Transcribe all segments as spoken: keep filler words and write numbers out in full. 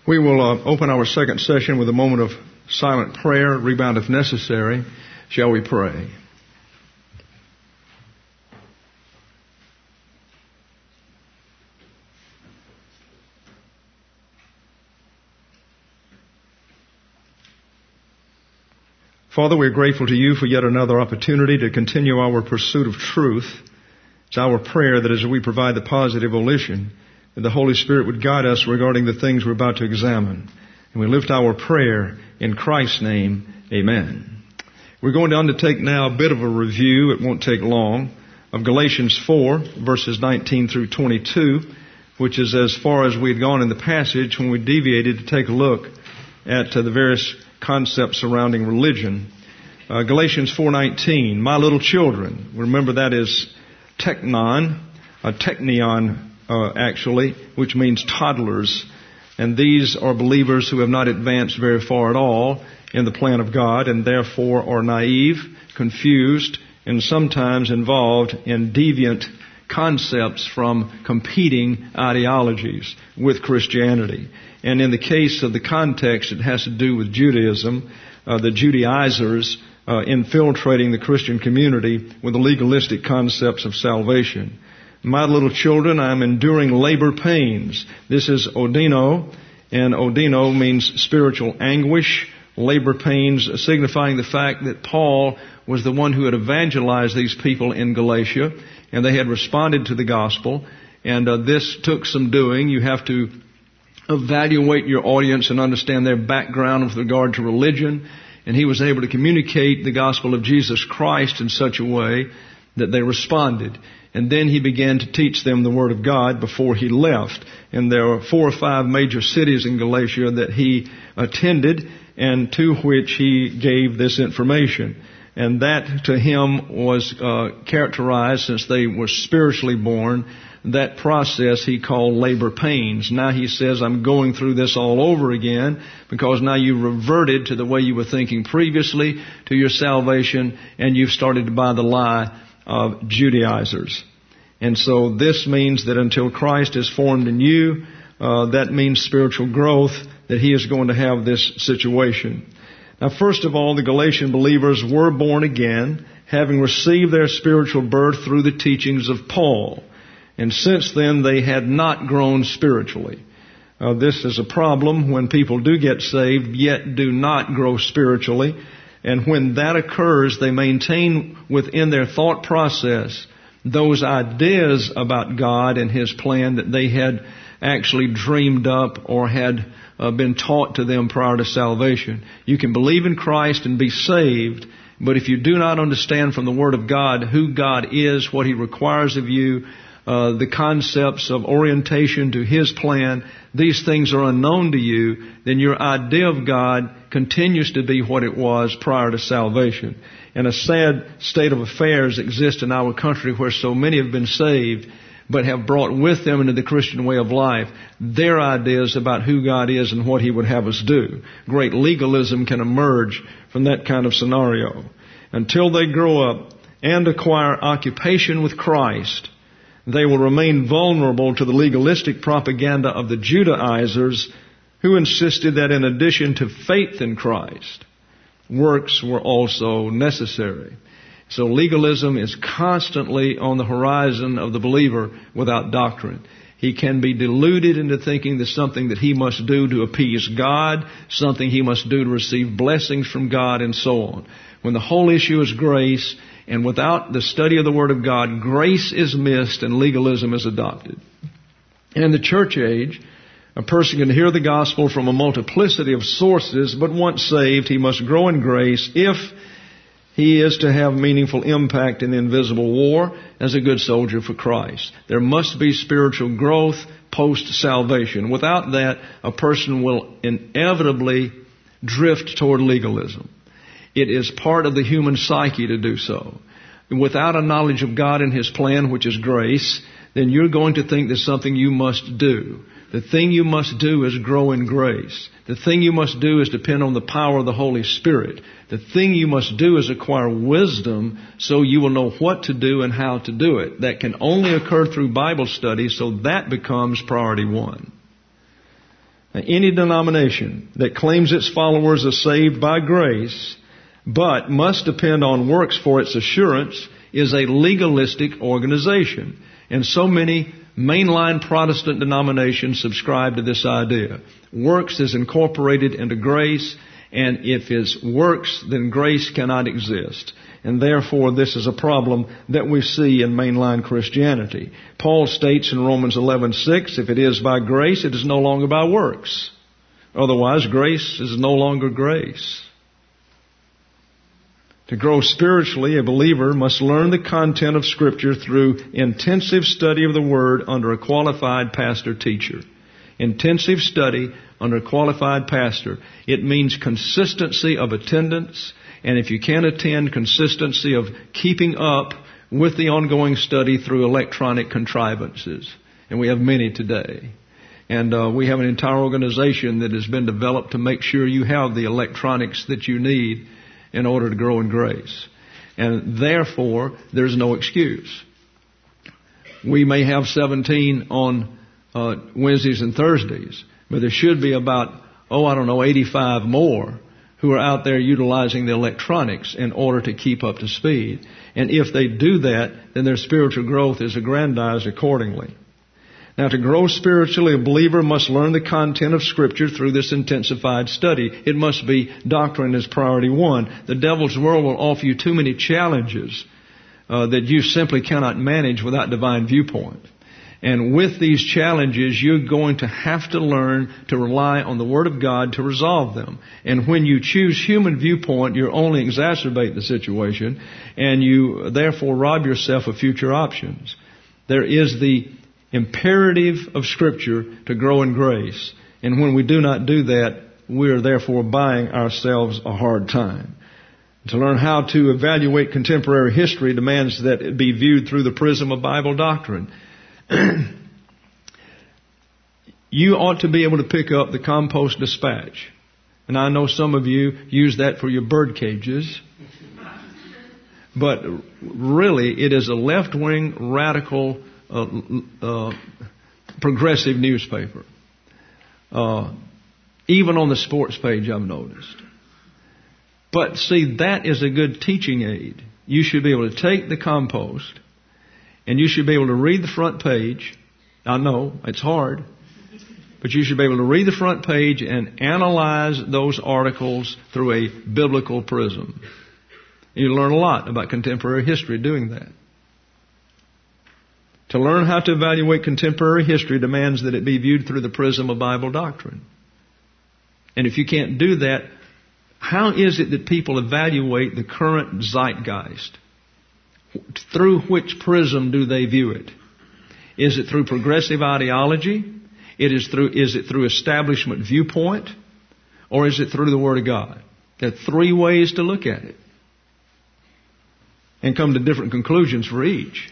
We will uh, open our second session with a moment of silent prayer, rebound if necessary. Shall we pray? Father, we're grateful to you for yet another opportunity to continue our pursuit of truth. It's our prayer that as we provide the positive volition, that the Holy Spirit would guide us regarding the things we're about to examine. And we lift our prayer in Christ's name. Amen. We're going to undertake now a bit of a review, it won't take long, of Galatians four, verses nineteen through twenty-two, which is as far as we'd gone in the passage when we deviated to take a look at uh, the various concepts surrounding religion. Uh, Galatians four nineteen, my little children. Remember that is teknon, a teknion uh, actually, which means toddlers. And these are believers who have not advanced very far at all in the plan of God and therefore are naive, confused, and sometimes involved in deviant concepts from competing ideologies with Christianity. And in the case of the context, it has to do with Judaism, uh, the Judaizers uh, infiltrating the Christian community with the legalistic concepts of salvation. My little children, I am enduring labor pains. This is odino, and odino means spiritual anguish. Labor pains signifying the fact that Paul was the one who had evangelized these people in Galatia, and they had responded to the gospel. And uh, this took some doing. You have to evaluate your audience and understand their background with regard to religion. And he was able to communicate the gospel of Jesus Christ in such a way that they responded. And then he began to teach them the Word of God before he left. And there were four or five major cities in Galatia that he attended and to which he gave this information. And that to him was uh, characterized, since they were spiritually born, that process he called labor pains. Now he says, I'm going through this all over again because now you reverted to the way you were thinking previously to your salvation, and you've started to buy the lie of Judaizers. And so this means that until Christ is formed in you, uh, that means spiritual growth, that he is going to have this situation. Now, first of all, the Galatian believers were born again, having received their spiritual birth through the teachings of Paul. And since then, they had not grown spiritually. Uh, this is a problem when people do get saved, yet do not grow spiritually. And when that occurs, they maintain within their thought process those ideas about God and His plan that they had actually dreamed up or had uh, been taught to them prior to salvation. You can believe in Christ and be saved, but if you do not understand from the Word of God who God is, what He requires of you, uh, the concepts of orientation to His plan, these things are unknown to you, then your idea of God continues to be what it was prior to salvation. And a sad state of affairs exists in our country where so many have been saved but have brought with them into the Christian way of life their ideas about who God is and what He would have us do. Great legalism can emerge from that kind of scenario. Until they grow up and acquire occupation with Christ, they will remain vulnerable to the legalistic propaganda of the Judaizers, who insisted that in addition to faith in Christ, works were also necessary. So legalism is constantly on the horizon of the believer without doctrine. He can be deluded into thinking there's something that he must do to appease God, something he must do to receive blessings from God, and so on. When the whole issue is grace, and without the study of the Word of God, grace is missed and legalism is adopted. In the church age, a person can hear the gospel from a multiplicity of sources, but once saved, he must grow in grace if he is to have meaningful impact in the invisible war as a good soldier for Christ. There must be spiritual growth post-salvation. Without that, a person will inevitably drift toward legalism. It is part of the human psyche to do so. Without a knowledge of God and His plan, which is grace, then you're going to think there's something you must do. The thing you must do is grow in grace. The thing you must do is depend on the power of the Holy Spirit. The thing you must do is acquire wisdom so you will know what to do and how to do it. That can only occur through Bible study, so that becomes priority one. Now, any denomination that claims its followers are saved by grace but must depend on works for its assurance is a legalistic organization. And so many mainline Protestant denominations subscribe to this idea. Works is incorporated into grace, and if it's works, then grace cannot exist. And therefore, this is a problem that we see in mainline Christianity. Paul states in Romans eleven six, if it is by grace, it is no longer by works. Otherwise, grace is no longer grace. To grow spiritually, a believer must learn the content of Scripture through intensive study of the Word under a qualified pastor-teacher. Intensive study under a qualified pastor. It means consistency of attendance, and if you can't attend, consistency of keeping up with the ongoing study through electronic contrivances. And we have many today. And uh, we have an entire organization that has been developed to make sure you have the electronics that you need in order to grow in grace. And therefore, there's no excuse. We may have seventeen on uh, Wednesdays and Thursdays, but there should be about, oh, I don't know, eighty-five more who are out there utilizing the electronics in order to keep up to speed. And if they do that, then their spiritual growth is aggrandized accordingly. Now, to grow spiritually, a believer must learn the content of Scripture through this intensified study. It must be doctrine as priority one. The devil's world will offer you too many challenges uh, that you simply cannot manage without divine viewpoint. And with these challenges, you're going to have to learn to rely on the Word of God to resolve them. And when you choose human viewpoint, you only exacerbate the situation, and you therefore rob yourself of future options. There is the imperative of Scripture to grow in grace. And when we do not do that, we are therefore buying ourselves a hard time. To learn how to evaluate contemporary history demands that it be viewed through the prism of Bible doctrine. You ought to be able to pick up the Compost Dispatch. And I know some of you use that for your bird cages. But really, it is a left-wing, radical, uh, uh, progressive newspaper. Uh, even on the sports page, I've noticed. But see, that is a good teaching aid. You should be able to take the Compost, and you should be able to read the front page. I know, it's hard. But you should be able to read the front page and analyze those articles through a biblical prism. You learn a lot about contemporary history doing that. To learn how to evaluate contemporary history demands that it be viewed through the prism of Bible doctrine. And if you can't do that, how is it that people evaluate the current zeitgeist? Through which prism do they view it? Is it through progressive ideology? It is through, is it through establishment viewpoint? Or is it through the Word of God? There are three ways to look at it. And come to different conclusions for each.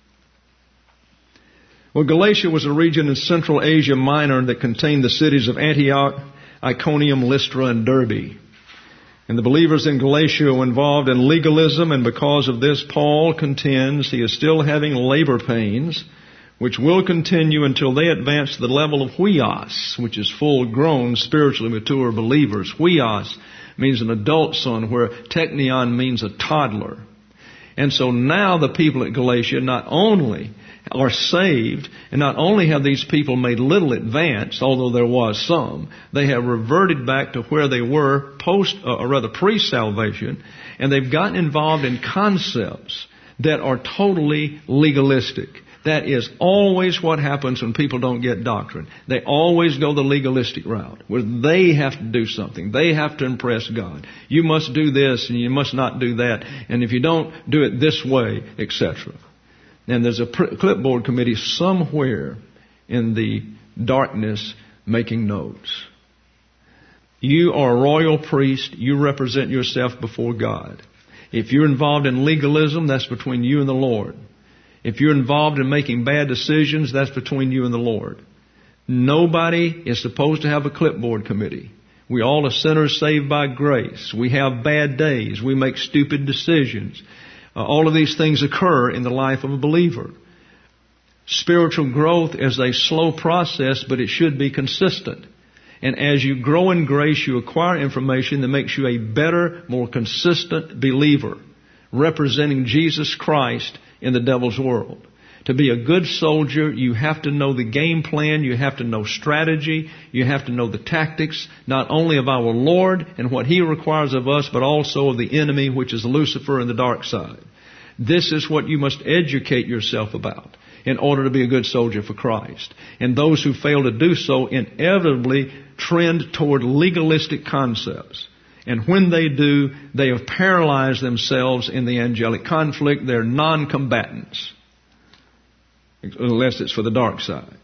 Well, Galatia was a region in Central Asia Minor that contained the cities of Antioch, Iconium, Lystra, and Derbe. And the believers in Galatia were involved in legalism, and because of this, Paul contends he is still having labor pains, which will continue until they advance to the level of huios, which is full-grown, spiritually mature believers. Huios means an adult son, where teknion means a toddler. And so now the people at Galatia not only are saved, and not only have these people made little advance, although there was some, they have reverted back to where they were post, uh, or rather pre-salvation, and they've gotten involved in concepts that are totally legalistic. That is always what happens when people don't get doctrine. They always go the legalistic route, where they have to do something. They have to impress God. You must do this, and you must not do that. And if you don't do it this way, et cetera. And there's a clipboard committee somewhere in the darkness making notes. You are a royal priest. You represent yourself before God. If you're involved in legalism, that's between you and the Lord. If you're involved in making bad decisions, that's between you and the Lord. Nobody is supposed to have a clipboard committee. We all are sinners saved by grace. We have bad days. We make stupid decisions. Uh, all of these things occur in the life of a believer. Spiritual growth is a slow process, but it should be consistent. And as you grow in grace, you acquire information that makes you a better, more consistent believer, representing Jesus Christ in the devil's world. To be a good soldier, you have to know the game plan, you have to know strategy, you have to know the tactics, not only of our Lord and what He requires of us, but also of the enemy, which is Lucifer and the dark side. This is what you must educate yourself about in order to be a good soldier for Christ. And those who fail to do so inevitably trend toward legalistic concepts. And when they do, they have paralyzed themselves in the angelic conflict. They're non-combatants, unless it's for the dark side.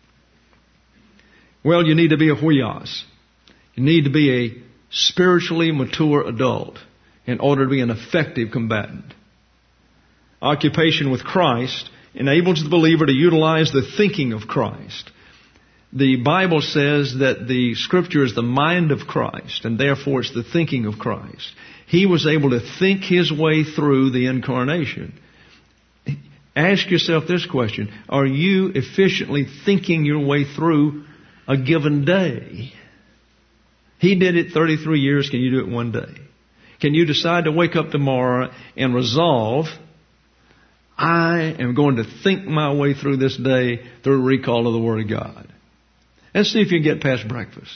Well, you need to be a huios. You need to be a spiritually mature adult in order to be an effective combatant. Occupation with Christ enables the believer to utilize the thinking of Christ. The Bible says that the Scripture is the mind of Christ, and therefore it's the thinking of Christ. He was able to think His way through the incarnation. Ask yourself this question: are you efficiently thinking your way through a given day? He did it thirty-three years. Can you do it one day? Can you decide to wake up tomorrow and resolve, I am going to think my way through this day through recall of the Word of God? Let's see if you can get past breakfast.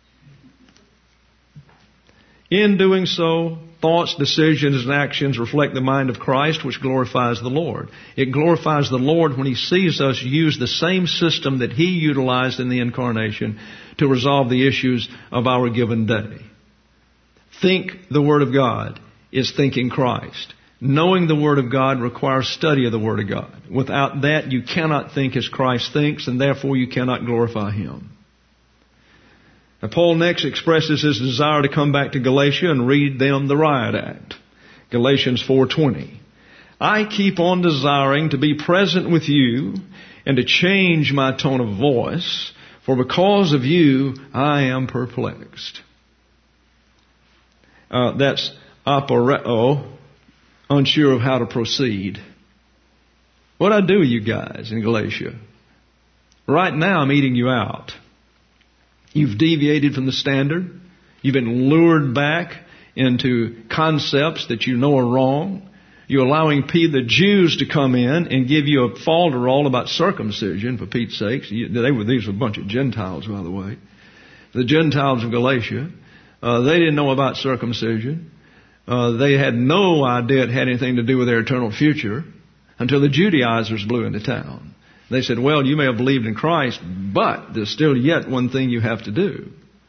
In doing so, thoughts, decisions, and actions reflect the mind of Christ, which glorifies the Lord. It glorifies the Lord when He sees us use the same system that He utilized in the incarnation to resolve the issues of our given day. Think the Word of God is thinking Christ. Knowing the Word of God requires study of the Word of God. Without that, you cannot think as Christ thinks, and therefore you cannot glorify Him. Now, Paul next expresses his desire to come back to Galatia and read them the riot act. Galatians four twenty. I keep on desiring to be present with you and to change my tone of voice, for because of you I am perplexed. Uh, that's aporeo, unsure of how to proceed. What I do with you guys in Galatia? Right now I'm eating you out. You've deviated from the standard. You've been lured back into concepts that you know are wrong. You're allowing the Jews to come in and give you a falderall about circumcision, for Pete's sakes. They were, these were a bunch of Gentiles, by the way. The Gentiles of Galatia, uh, they didn't know about circumcision. Uh, they had no idea it had anything to do with their eternal future until the Judaizers blew into town. They said, well, you may have believed in Christ, but there's still yet one thing you have to do.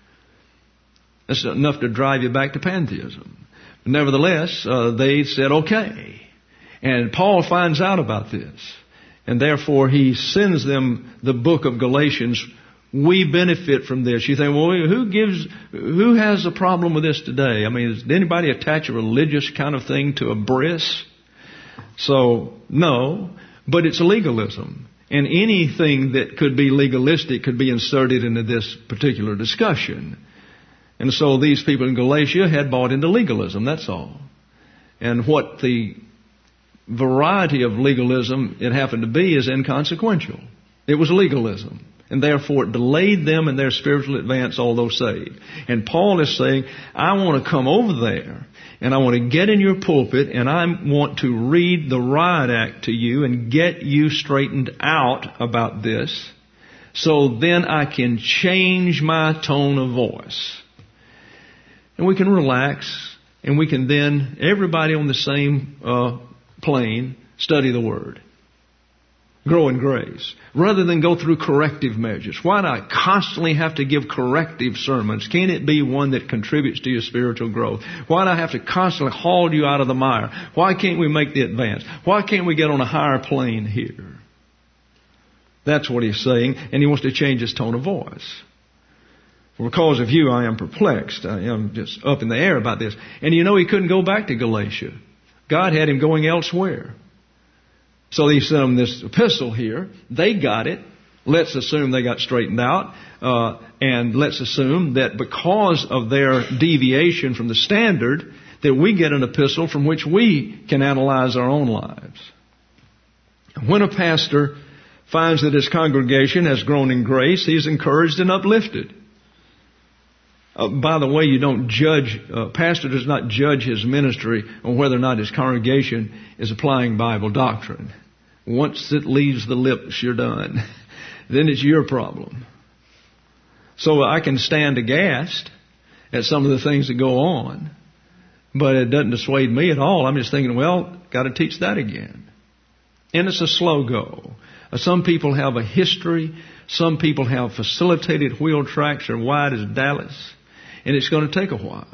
That's enough to drive you back to pantheism. Nevertheless, uh, they said, okay. And Paul finds out about this. And therefore, he sends them the book of Galatians. We benefit from this. You think, well, who gives, who has a problem with this today? I mean, does anybody attach a religious kind of thing to a bris? So, no. But it's legalism. And anything that could be legalistic could be inserted into this particular discussion. And so these people in Galatia had bought into legalism, that's all. And what the variety of legalism it happened to be is inconsequential. It was legalism. And therefore it delayed them in their spiritual advance, although saved. And Paul is saying, I want to come over there and I want to get in your pulpit and I want to read the riot act to you and get you straightened out about this, so then I can change my tone of voice. And we can relax, and we can then, everybody on the same uh, plane, study the Word. Grow in grace. Rather than go through corrective measures. Why do I constantly have to give corrective sermons? Can't it be one that contributes to your spiritual growth? Why do I have to constantly haul you out of the mire? Why can't we make the advance? Why can't we get on a higher plane here? That's what he's saying, and he wants to change his tone of voice. For because of you, I am perplexed. I am just up in the air about this. And you know, he couldn't go back to Galatia. God had him going elsewhere. So he sent them this epistle here. They got it. Let's assume they got straightened out. Uh, and let's assume that because of their deviation from the standard, that we get an epistle from which we can analyze our own lives. When a pastor finds that his congregation has grown in grace, he's encouraged and uplifted. Uh, by the way, you don't judge, uh, pastor does not judge his ministry on whether or not his congregation is applying Bible doctrine. Once it leaves the lips, you're done. Then it's your problem. So I can stand aghast at some of the things that go on, but it doesn't dissuade me at all. I'm just thinking, well, got to teach that again. And it's a slow go. Uh, some people have a history. Some people have facilitated wheel tracks that are wide as Dallas. And it's going to take a while.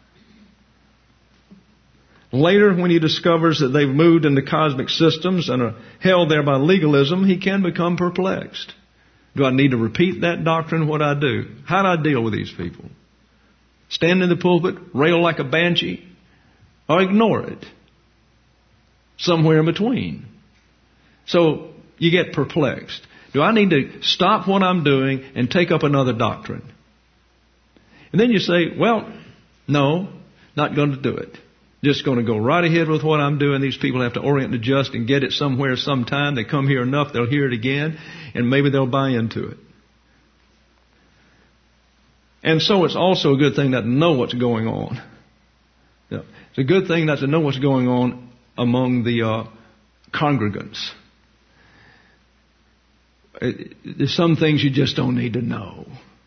Later, when he discovers that they've moved into cosmic systems and are held there by legalism, he can become perplexed. Do I need to repeat that doctrine? What I do? How do I deal with these people? Stand in the pulpit, rail like a banshee, or ignore it? Somewhere in between. So you get perplexed. Do I need to stop what I'm doing and take up another doctrine? And then you say, well, no, not going to do it. Just going to go right ahead with what I'm doing. These people have to orient and adjust and get it somewhere sometime. They come here enough, they'll hear it again, and maybe they'll buy into it. And so it's also a good thing not to know what's going on. Yeah. It's a good thing not to know what's going on among the uh, congregants. It, there's some things you just don't need to know.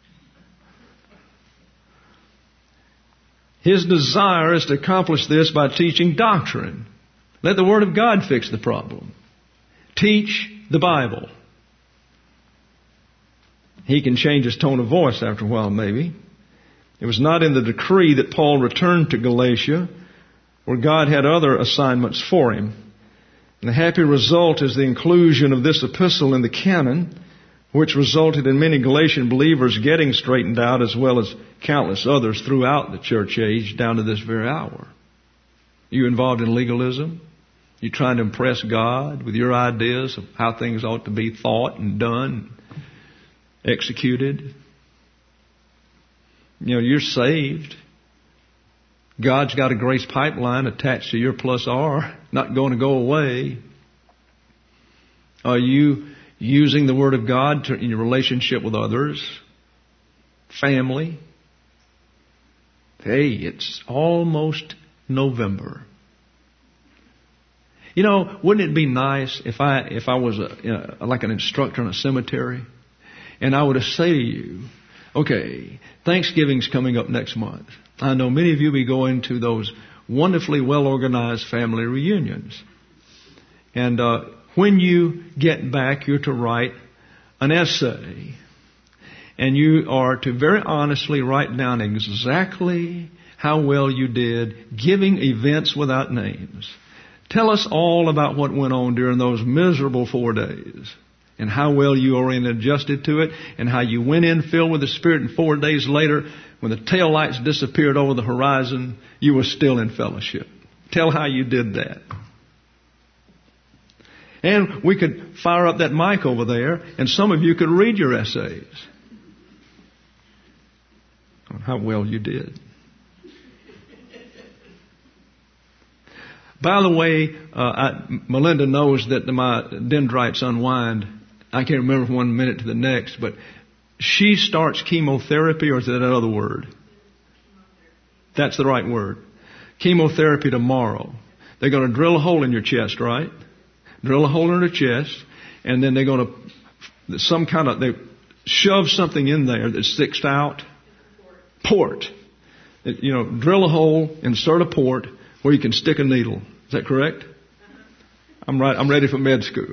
His desire is to accomplish this by teaching doctrine. Let the Word of God fix the problem. Teach the Bible. He can change his tone of voice after a while, maybe. It was not in the decree that Paul returned to Galatia, where God had other assignments for him. And the happy result is the inclusion of this epistle in the canon, which resulted in many Galatian believers getting straightened out, as well as countless others throughout the church age down to this very hour. You involved in legalism? You trying to impress God with your ideas of how things ought to be thought and done, executed? You know, you're saved. God's got a grace pipeline attached to your plus R, not going to go away. Are you using the Word of God to, in your relationship with others, family? Hey, it's almost November. You know, wouldn't it be nice if I if I was a, you know, like an instructor in a cemetery, and I were to say to you, okay, Thanksgiving's coming up next month. I know many of you will be going to those wonderfully well-organized family reunions. And uh, when you get back, you're to write an essay. And you are to very honestly write down exactly how well you did, giving events without names. Tell us all about what went on during those miserable four days. And how well you oriented and adjusted to it, and how you went in filled with the Spirit, and four days later, when the tail lights disappeared over the horizon, you were still in fellowship. Tell how you did that. And we could fire up that mic over there, and some of you could read your essays on how well you did. By the way, uh, I, Melinda knows that my dendrites unwind. I can't remember from one minute to the next, but she starts chemotherapy, or is that another word? That's the right word. Chemotherapy tomorrow. They're going to drill a hole in your chest, right? Drill a hole in her chest, and then they're going to, some kind of, they shove something in there that sticks out. Port. You know, drill a hole, insert a port where you can stick a needle. Is that correct? I'm right. I'm ready for med school.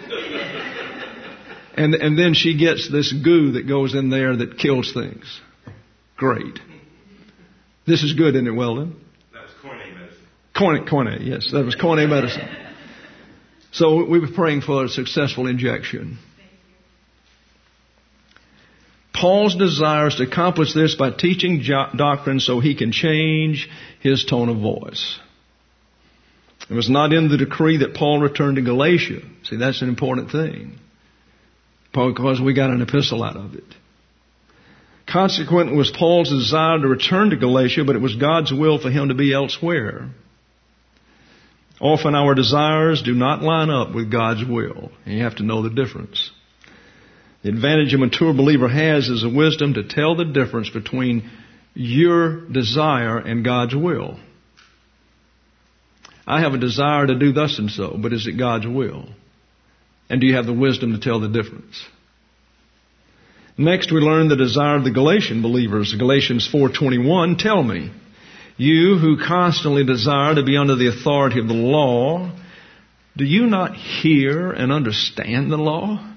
And and then she gets this goo that goes in there that kills things. Great. This is good, isn't it, Weldon? That was Cornet medicine. Cornet, Cornet, yes. That was Cornet medicine. So we were praying for a successful injection. Paul's desire is to accomplish this by teaching jo- doctrine so he can change his tone of voice. It was not in the decree that Paul returned to Galatia. See, that's an important thing, because we got an epistle out of it. Consequently, it was Paul's desire to return to Galatia, but it was God's will for him to be elsewhere. Often our desires do not line up with God's will, and you have to know the difference. The advantage a mature believer has is the wisdom to tell the difference between your desire and God's will? I have a desire to do thus and so, but is it God's will? And do you have the wisdom to tell the difference? Next, we learn the desire of the Galatian believers. Galatians four twenty-one, tell me, you who constantly desire to be under the authority of the law, do you not hear and understand the law?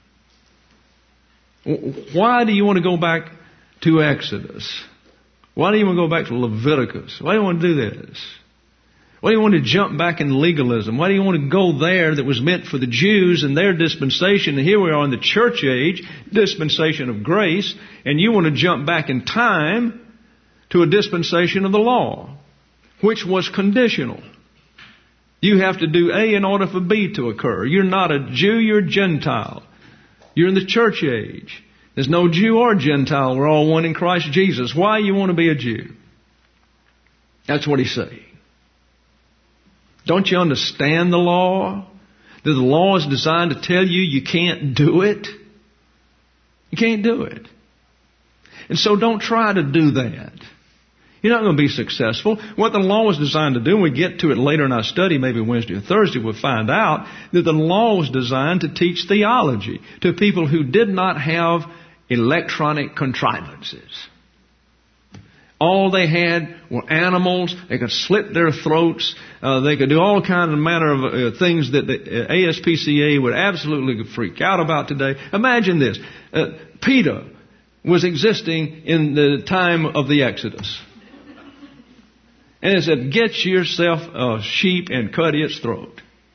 Why do you want to go back to Exodus? Why do you want to go back to Leviticus? Why do you want to do this? Why do you want to jump back in legalism? Why do you want to go there that was meant for the Jews and their dispensation? And here we are in the church age, dispensation of grace, and you want to jump back in time to a dispensation of the law, which was conditional. You have to do A in order for B to occur. You're not a Jew, you're a Gentile. You're in the church age. There's no Jew or Gentile. We're all one in Christ Jesus. Why you want to be a Jew? That's what he's saying. Don't you understand the law? That the law is designed to tell you you can't do it? You can't do it. And so don't try to do that. You're not going to be successful. What the law was designed to do, and we get to it later in our study, maybe Wednesday or Thursday, we'll find out that the law was designed to teach theology to people who did not have electronic contrivances. All they had were animals. They could slit their throats. Uh, they could do all kinds of manner of uh, things that the A S P C A would absolutely freak out about today. Imagine this. Uh, PETA was existing in the time of the Exodus. And it said, get yourself a sheep and cut its throat.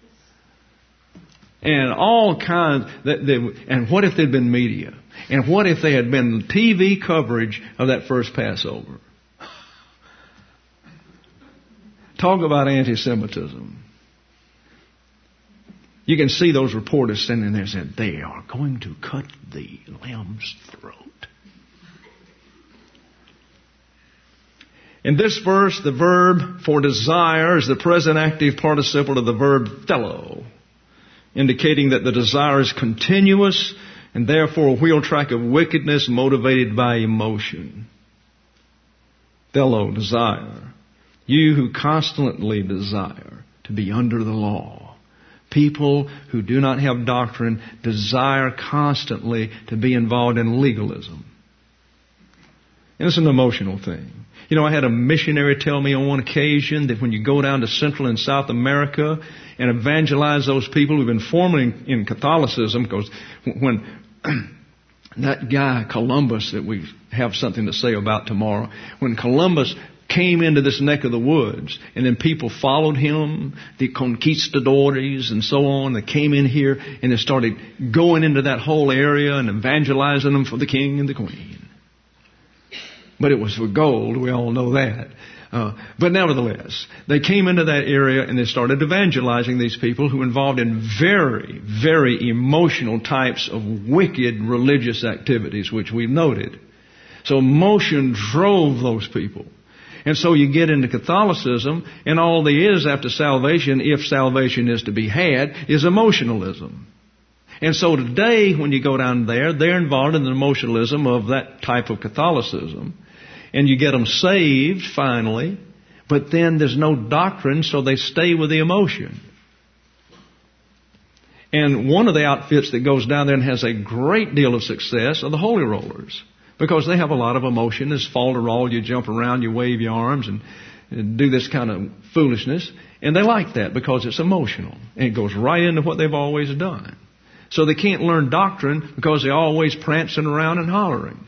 And all kinds. That they, and what if there'd been media? And what if there had been T V coverage of that first Passover? Talk about anti-Semitism. You can see those reporters standing there saying, they are going to cut the lamb's throat. In this verse, the verb for desire is the present active participle of the verb thelo, indicating that the desire is continuous and therefore a wheel track of wickedness motivated by emotion. Thelo, desire. You who constantly desire to be under the law. People who do not have doctrine desire constantly to be involved in legalism. And it's an emotional thing. You know, I had a missionary tell me on one occasion that when you go down to Central and South America and evangelize those people who've been formerly in, in Catholicism, because when that guy Columbus that we have something to say about tomorrow, when Columbus came into this neck of the woods, and then people followed him, the conquistadores and so on. They came in here and they started going into that whole area and evangelizing them for the king and the queen. But it was for gold. We all know that. Uh, but nevertheless, they came into that area and they started evangelizing these people who were involved in very, very emotional types of wicked religious activities, which we've noted. So emotion drove those people. And so you get into Catholicism, and all there is after salvation, if salvation is to be had, is emotionalism. And so today, when you go down there, they're involved in the emotionalism of that type of Catholicism. And you get them saved, finally, but then there's no doctrine, so they stay with the emotion. And one of the outfits that goes down there and has a great deal of success are the Holy Rollers. Because they have a lot of emotion. This falderall, you jump around, you wave your arms and, and do this kind of foolishness. And they like that because it's emotional. And it goes right into what they've always done. So they can't learn doctrine because they're always prancing around and hollering.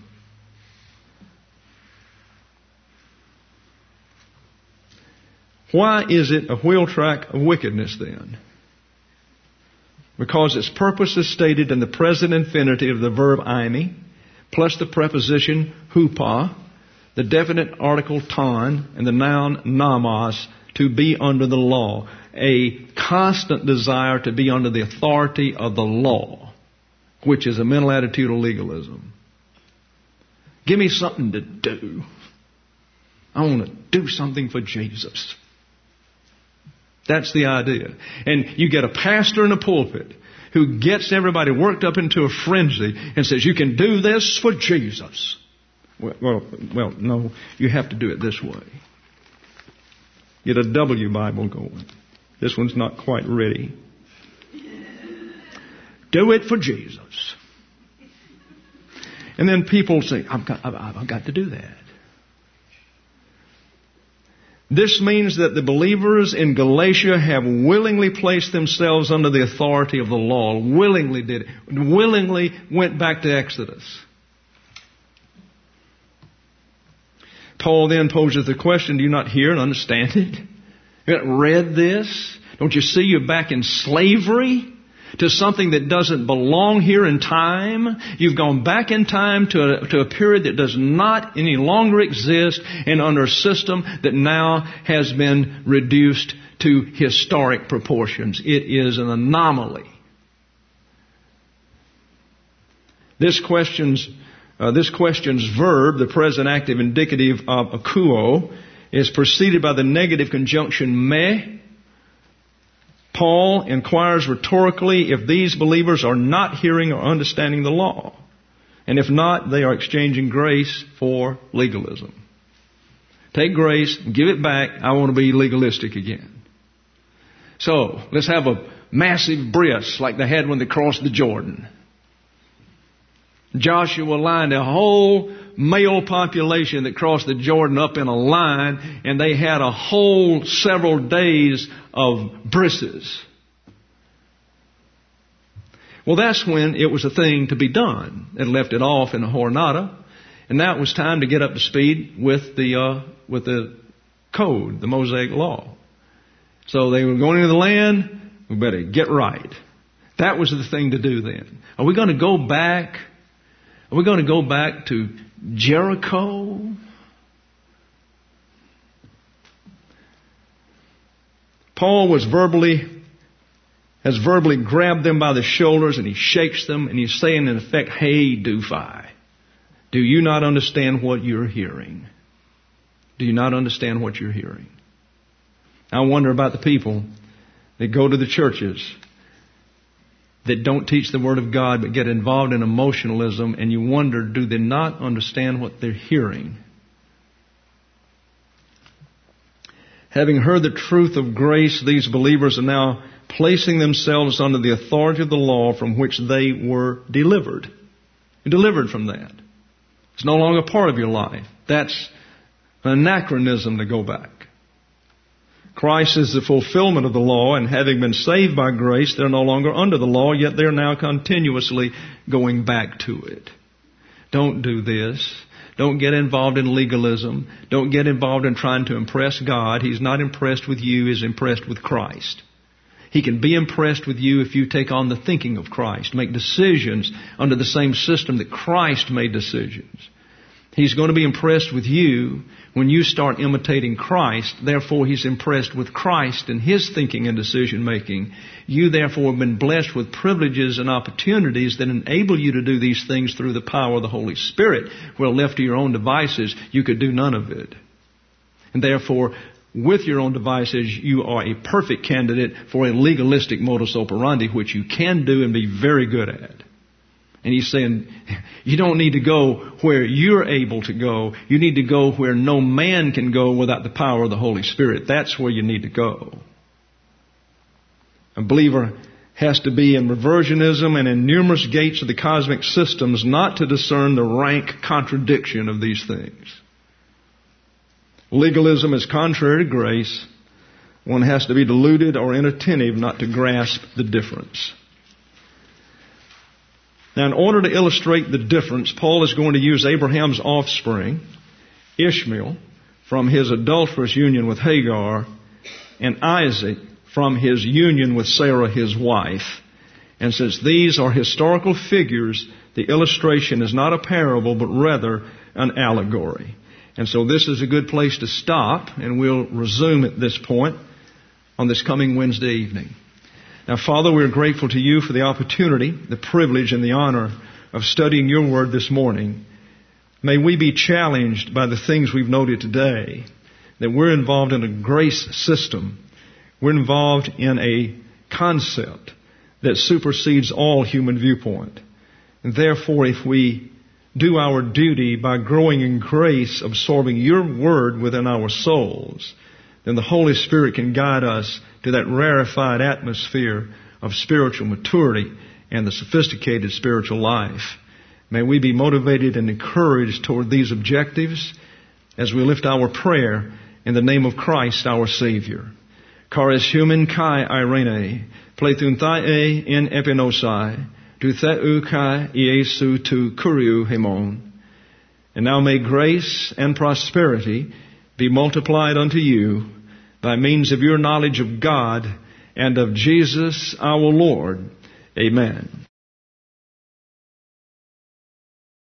Why is it a wheel track of wickedness then? Because its purpose is stated in the present infinitive of the verb eimi, plus the preposition hupa, the definite article ton, and the noun nomos, to be under the law. A constant desire to be under the authority of the law, which is a mental attitude of legalism. Give me something to do. I want to do something for Jesus. That's the idea. And you get a pastor in a pulpit who gets everybody worked up into a frenzy and says, you can do this for Jesus. Well, well, well, no, you have to do it this way. Get a W Bible going. This one's not quite ready. Do it for Jesus. And then people say, I've got, I've got to do that. This means that the believers in Galatia have willingly placed themselves under the authority of the law. Willingly did it. Willingly went back to Exodus. Paul then poses the question, do you not hear and understand it? You haven't read this? Don't you see you're back in slavery to something that doesn't belong here in time? You've gone back in time to a, to a period that does not any longer exist and under a system that now has been reduced to historic proportions. It is an anomaly. This question's Uh, this question's verb, the present active indicative of akuo, is preceded by the negative conjunction me. Paul inquires rhetorically if these believers are not hearing or understanding the law. And if not, they are exchanging grace for legalism. Take grace, give it back. I want to be legalistic again. So, let's have a massive bris like they had when they crossed the Jordan. Joshua lined a whole male population that crossed the Jordan up in a line, and they had a whole several days of brises. Well, that's when it was a thing to be done. They left it off in a Hornada, and now it was time to get up to speed with the uh, with the code, the Mosaic Law. So they were going into the land. We better get right. That was the thing to do then. Are we going to go back? Are we going to go back to Jericho? Paul was verbally, has verbally grabbed them by the shoulders and he shakes them and he's saying in effect, hey, Duphi, do you not understand what you're hearing? Do you not understand what you're hearing? I wonder about the people that go to the churches that don't teach the Word of God but get involved in emotionalism, and you wonder, do they not understand what they're hearing? Having heard the truth of grace, these believers are now placing themselves under the authority of the law from which they were delivered. You're delivered from that. It's no longer part of your life. That's an anachronism to go back. Christ is the fulfillment of the law, and having been saved by grace, they're no longer under the law, yet they're now continuously going back to it. Don't do this. Don't get involved in legalism. Don't get involved in trying to impress God. He's not impressed with you. He's impressed with Christ. He can be impressed with you if you take on the thinking of Christ, make decisions under the same system that Christ made decisions. He's going to be impressed with you when you start imitating Christ. Therefore, He's impressed with Christ and His thinking and decision making. You, therefore, have been blessed with privileges and opportunities that enable you to do these things through the power of the Holy Spirit. Where left to your own devices, you could do none of it. And therefore, with your own devices, you are a perfect candidate for a legalistic modus operandi, which you can do and be very good at. And He's saying, you don't need to go where you're able to go. You need to go where no man can go without the power of the Holy Spirit. That's where you need to go. A believer has to be in reversionism and in numerous gates of the cosmic systems not to discern the rank contradiction of these things. Legalism is contrary to grace. One has to be deluded or inattentive not to grasp the difference. Now, in order to illustrate the difference, Paul is going to use Abraham's offspring, Ishmael, from his adulterous union with Hagar, and Isaac from his union with Sarah, his wife. And since these are historical figures, the illustration is not a parable, but rather an allegory. And so this is a good place to stop, and we'll resume at this point on this coming Wednesday evening. Now, Father, we're grateful to You for the opportunity, the privilege, and the honor of studying Your Word this morning. May we be challenged by the things we've noted today, that we're involved in a grace system. We're involved in a concept that supersedes all human viewpoint. And therefore, if we do our duty by growing in grace, absorbing your word within our souls, then the Holy Spirit can guide us to that rarefied atmosphere of spiritual maturity and the sophisticated spiritual life. May we be motivated and encouraged toward these objectives as we lift our prayer in the name of Christ our Savior. Charis human kai irene, plethun thae in epinosai, tu theu kai Iesu tu kuriu hemon. And now may grace and prosperity be multiplied unto you by means of your knowledge of God and of Jesus our Lord. Amen.